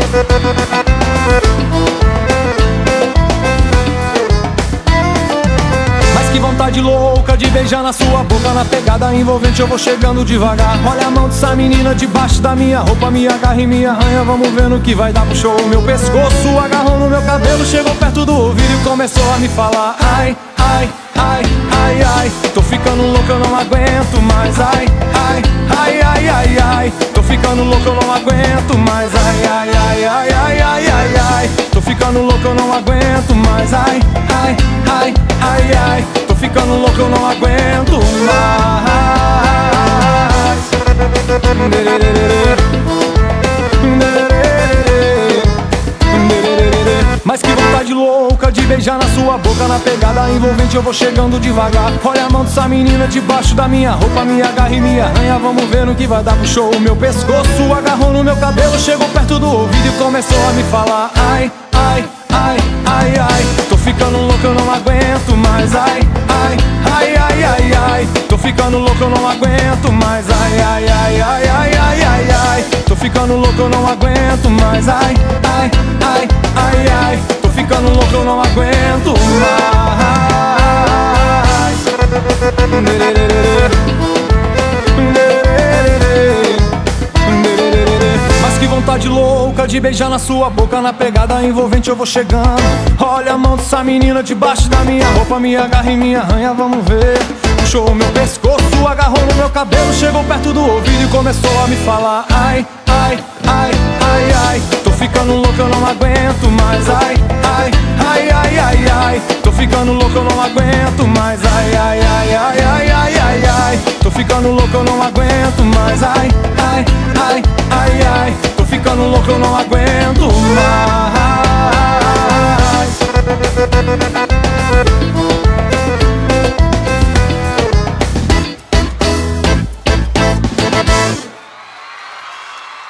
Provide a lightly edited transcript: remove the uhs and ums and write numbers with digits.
Mas que vontade louca de beijar na sua boca. Na pegada envolvente eu vou chegando devagar. Olha a mão dessa menina debaixo da minha roupa. Me agarra e me arranha, vamos ver no que vai dar. Puxou o meu pescoço, agarrou no meu cabelo. Chegou perto do ouvido e começou a me falar: ai, ai, ai, ai, ai. Tô ficando louco, eu não aguento mais. Ai, ai, ai, ai, ai, ai. Tô ficando louco, eu não aguento mais. Ai, ai, ai, ai, ai, ai, ai, ai. Tô ficando louco, eu não aguento mais. Ai, ai, ai, ai, ai. Tô ficando louco, eu não aguento mais. Mas que vontade louca de beijar na sua boca. Na pegada envolvente eu vou chegando devagar. Olha a mão dessa menina debaixo da minha roupa. Me agarra e me arranha, vamos ver no que vai dar. Puxou o meu pescoço, agarrou no meu cabelo. Chegou perto do ouvido e começou a me falar: ai, ai, ai, ai, ai. Tô ficando louco, eu não aguento mais. Ai, ai, ai, ai, ai, ai. Tô ficando louco, eu não aguento mais. Ai, ai, ai, ai, ai, ai, ai, ai. Tô ficando louco, eu não aguento mais. Ai, ai, ai, ai, ai. Tô ficando louco, eu não aguento mais. Mas que vontade louca de beijar na sua boca. Na pegada envolvente eu vou chegando. Olha a mão dessa menina debaixo da minha roupa. Me agarra e me arranha, vamos ver. Puxou o meu pescoço, agarrou no meu cabelo. Chegou perto do ouvido e começou a me falar: ai, ai, ai, ai, ai. Tô ficando louco, eu não aguento mais. Ai, ai, ai, ai, ai, ai. Tô ficando louco, eu não aguento mais. Ai, ai, ai, ai, ai, ai, ai, ai. Tô ficando louco, eu não aguento mais. Ai, ai, ai, ai, ai. Tô ficando louco, eu não aguento mais.